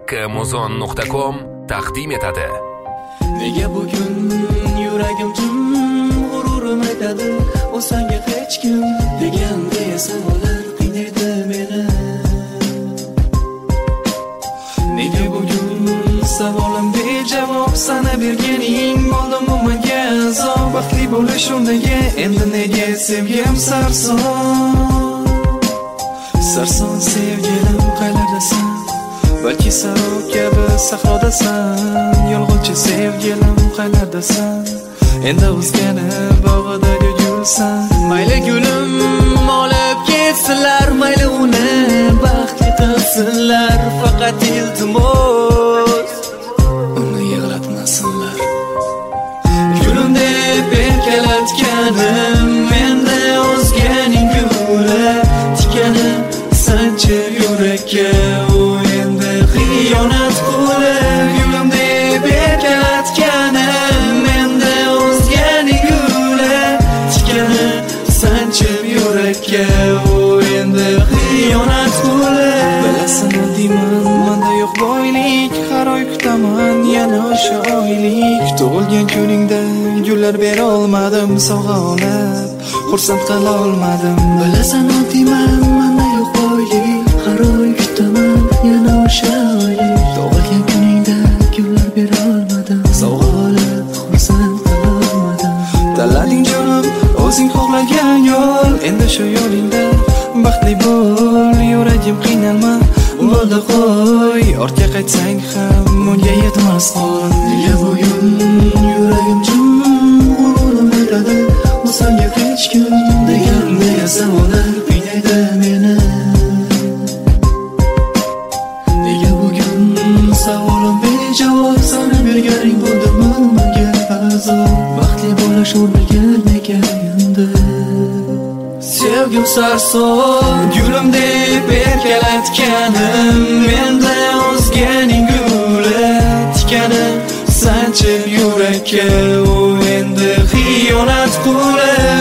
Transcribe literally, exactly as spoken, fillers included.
Amazon nuqta com taqdim etadi. Nega bugun yuragim jim, g'ururim aytadi, o senga hech kim deganday savollar qiynaydi meni. Nega bugun savolim bejavob, sana berganing bo'ldim menga azob. Baxtli bo'lish o'rniga endi nega sevgim sarson? Sarson sevgilim qayerdasan? Balki sarob kabi sahrodasan. Yolg'onchi sevgilim qayerdasan? Endi o'zgani bog'idagi gulsan. Mayli gulim olib ketsinlar, mayli uni baxtli qilsinlar, faqat iltimos uni yig'latmasinlar. Gulim deb erkalatganim menda o'zganing guli tikani sanchi yurakka, u endi xiyonat quli. Gulim deb erkalatganim menda o'zganing guli tikani sanchi yurakka, u endi xiyonat quli. Bilasan deyman, menda yo'q boylik, har oy kutaman yana o'sha oylik. Tug'ilgan kuningda gullar bera olmadim, sovg'a olib xursand qila olmadim. Bilasan deyman, menda yo'q boylik, har oy kutaman yana o'sha oylik. Tug'ilgan kuningda gullar bera olmadim, sovg'a olib xursand qila olmadim. Tanlading jonim o'zing xohlagan yo'l, endi shu yo'lingda baxtli bo'l. Yuragim qiynalma, bo'ldi qo'y, ortga qaytsang ham unga yetmas qo'l. Nega bugun yuragim jim, g'ururim aytadi, u senga hech kim deganday savollar qiynaydi meni. Nega bugun savolim bejavob, sana berganing bo'ldimi menga azob. Baxtli bo'lish o'rniga nega endi sevgim sarson? Gulim deb erkalatganim menda o'zganing guli tikani sanchib yurakka, u endi xiyonat quli.